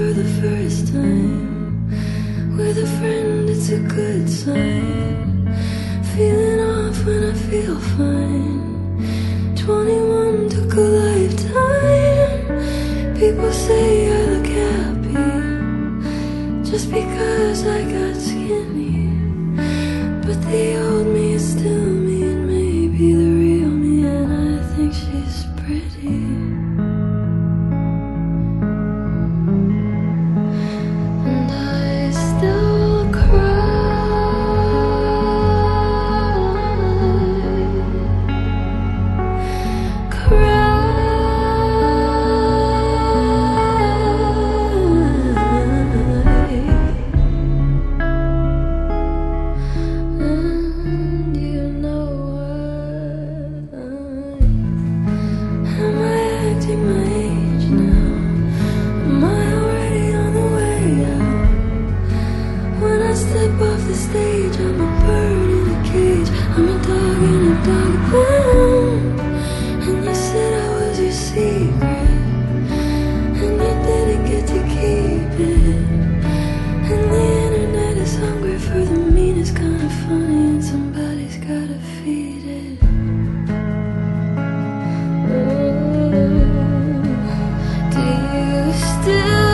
for the first time. With a friend, it's a good sign. Feeling off when I feel fine. 21 took a lifetime. People say I look happy just because I got skinny. But the old me is still me, and maybe the real me, and I think she's pretty. And I still cry. And you know what? Am I acting my age now? Am I already on the way out? When I step off the stage, I'm a bird in a cage. I'm a dog in a dog pound. And you said I was your secret, and you didn't get to keep it. And the internet is hungry for the meanest kind of funny, and somebody's gotta feed it. Do you still